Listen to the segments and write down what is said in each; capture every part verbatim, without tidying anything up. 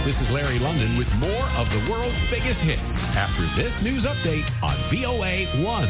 This is Larry London with more of the world's biggest hits after this news update on V O A one.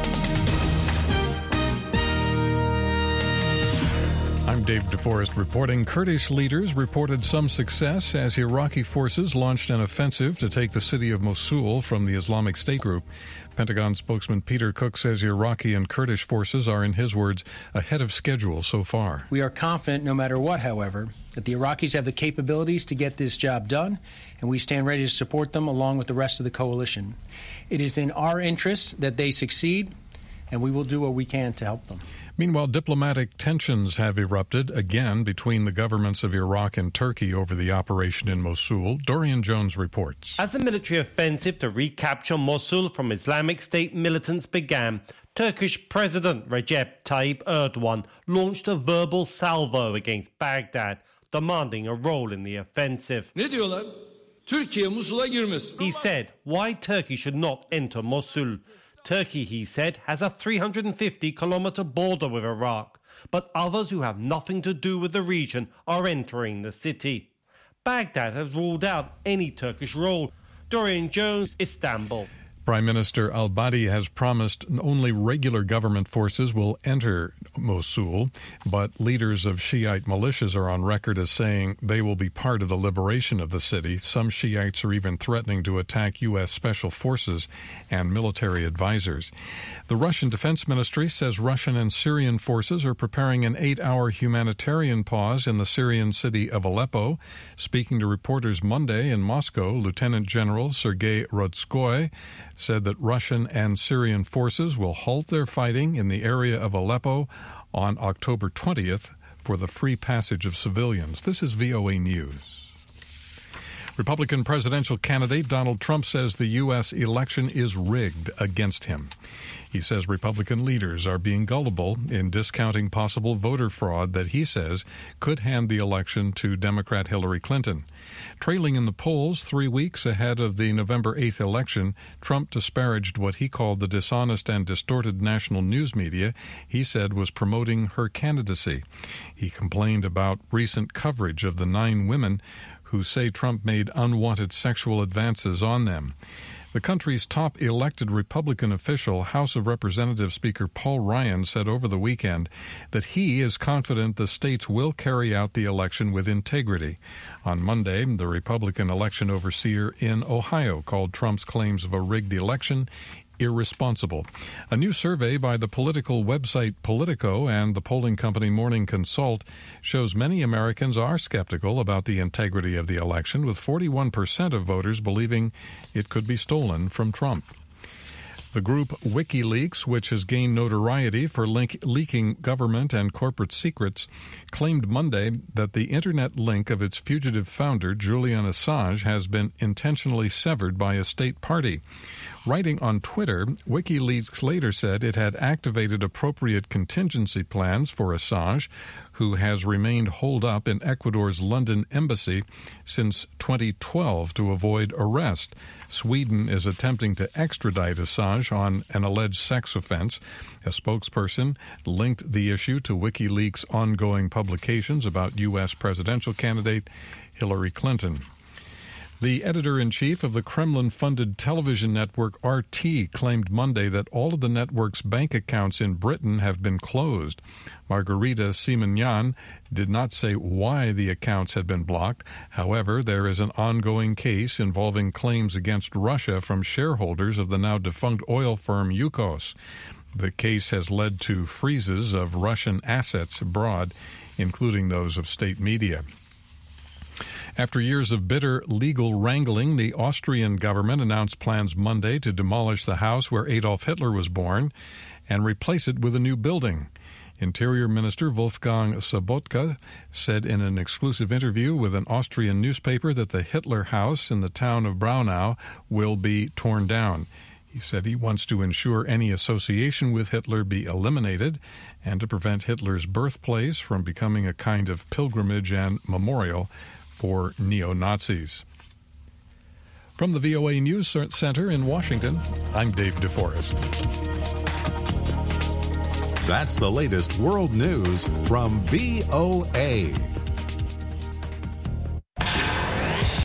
I'm Dave DeForest reporting. Kurdish leaders reported some success as Iraqi forces launched an offensive to take the city of Mosul from the Islamic State group. Pentagon spokesman Peter Cook says Iraqi and Kurdish forces are, in his words, ahead of schedule so far. We are confident, no matter what, however, that the Iraqis have the capabilities to get this job done, and we stand ready to support them along with the rest of the coalition. It is in our interest that they succeed, and we will do what we can to help them. Meanwhile, diplomatic tensions have erupted again between the governments of Iraq and Turkey over the operation in Mosul. Dorian Jones reports. As the military offensive to recapture Mosul from Islamic State militants began, Turkish President Recep Tayyip Erdogan launched a verbal salvo against Baghdad, demanding a role in the offensive. Ne diyorlar? Türkiye Musul'a girmesin. He said why Turkey should not enter Mosul. Turkey, he said, has a three hundred fifty kilometre border with Iraq, but others who have nothing to do with the region are entering the city. Baghdad has ruled out any Turkish role. Dorian Jones, Istanbul. Prime Minister al-Badi has promised only regular government forces will enter Mosul, but leaders of Shiite militias are on record as saying they will be part of the liberation of the city. Some Shiites are even threatening to attack U S special forces and military advisors. The Russian Defense Ministry says Russian and Syrian forces are preparing an eight-hour humanitarian pause in the Syrian city of Aleppo. Speaking to reporters Monday in Moscow, Lieutenant General Sergei Rodskoy said that Russian and Syrian forces will halt their fighting in the area of Aleppo on October twentieth for the free passage of civilians. This is V O A News. Republican presidential candidate Donald Trump says the U S election is rigged against him. He says Republican leaders are being gullible in discounting possible voter fraud that he says could hand the election to Democrat Hillary Clinton. Trailing in the polls three weeks ahead of the November eighth election, Trump disparaged what he called the dishonest and distorted national news media he said was promoting her candidacy. He complained about recent coverage of the nine women who say Trump made unwanted sexual advances on them. The country's top elected Republican official, House of Representatives Speaker Paul Ryan, said over the weekend that he is confident the states will carry out the election with integrity. On Monday, the Republican election overseer in Ohio called Trump's claims of a rigged election irresponsible. A new survey by the political website Politico and the polling company Morning Consult shows many Americans are skeptical about the integrity of the election, with forty-one percent of voters believing it could be stolen from Trump. The group WikiLeaks, which has gained notoriety for link- leaking government and corporate secrets, claimed Monday that the Internet link of its fugitive founder, Julian Assange, has been intentionally severed by a state party. Writing on Twitter, WikiLeaks later said it had activated appropriate contingency plans for Assange, who has remained holed up in Ecuador's London embassy since twenty twelve to avoid arrest. Sweden is attempting to extradite Assange on an alleged sex offense. A spokesperson linked the issue to WikiLeaks' ongoing publications about U S presidential candidate Hillary Clinton. The editor-in-chief of the Kremlin-funded television network R T claimed Monday that all of the network's bank accounts in Britain have been closed. Margarita Simonyan did not say why the accounts had been blocked. However, there is an ongoing case involving claims against Russia from shareholders of the now-defunct oil firm Yukos. The case has led to freezes of Russian assets abroad, including those of state media. After years of bitter legal wrangling, the Austrian government announced plans Monday to demolish the house where Adolf Hitler was born and replace it with a new building. Interior Minister Wolfgang Sobotka said in an exclusive interview with an Austrian newspaper that the Hitler house in the town of Braunau will be torn down. He said he wants to ensure any association with Hitler be eliminated and to prevent Hitler's birthplace from becoming a kind of pilgrimage and memorial for neo-Nazis. From the V O A News Center in Washington, I'm Dave DeForest. That's the latest world news from V O A.